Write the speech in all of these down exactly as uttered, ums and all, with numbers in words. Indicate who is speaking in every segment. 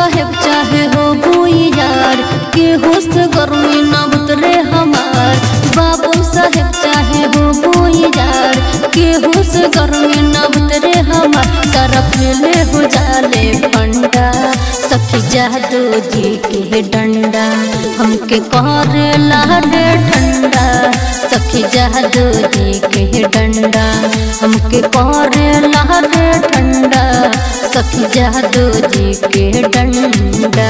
Speaker 1: साहेब चाहे हो भूई यार केहू से गर्मी न उतरे हमार। बाबू साहेब चाहे हो भूई यार केहू से गर्मी न उतरे हमार। सरफ ले हो जाले पंडा सखी जादू जी के डंडा हमके करे लाडे ठंडा। सखी जादू जी के डंडा हमके करे लाडे ठंडा। सखी जादू जी के डंडा।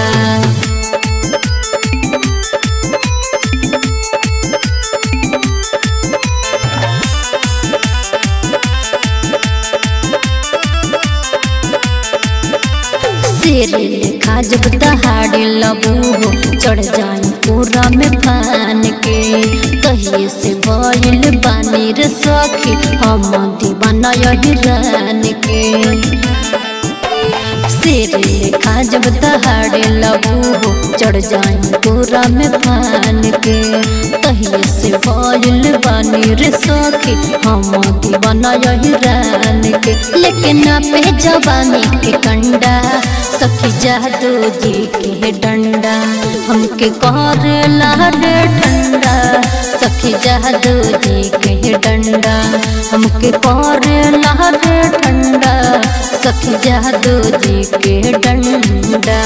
Speaker 1: तेरे लेखा जब दहाड़े लबू हो चढ़ जाए पूरा में पान के। कहिए से बोल बानी रे सखी हम दीवाना यही रान के। तेरे लेखा जब दहाड़े लबू हो चढ़ जाए पूरा में पान के। कहिए से बोल बानी रे सखी हम दीवाना यही रान के। लेकिन ना पे जवानी के कंडा सखी जादू जी के डंडा हमके करे लाडे ठंडा। सखी जादू जी के डंडा हमके करे लाडे ठंडा। सखी जादू जी के डंडा।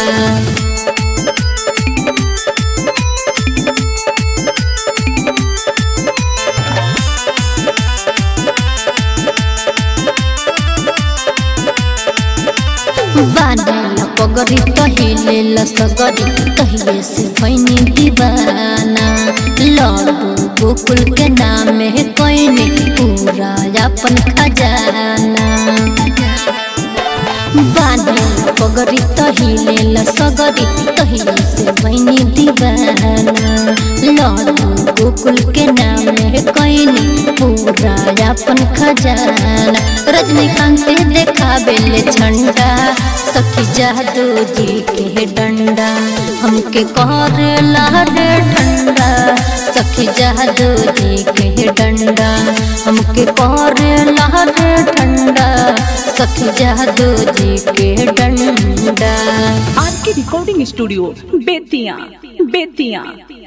Speaker 1: बांधेला पगड़ी कहिले लसगरी कहिए से भैनी दीवाना। लड्डू गोकुल के नाम है कोइने पूरा अपन खजाना। बांधेला पगड़ी कहिले लसगरी कहिए से भैनी दीवाना। लड्डू गोकुल के नाम है कोइने पूरा अपन खजाना। रजनीकांत देखाबेले झंडा सखी जादू जी के डंडा हमके करे लाडे ठंडा। सखी जादू जी के डंडा हमके करे लाडे ठंडा। सखी जादू जी के डंडा।
Speaker 2: आर के रिकॉर्डिंग स्टूडियो बेतिया बेतिया।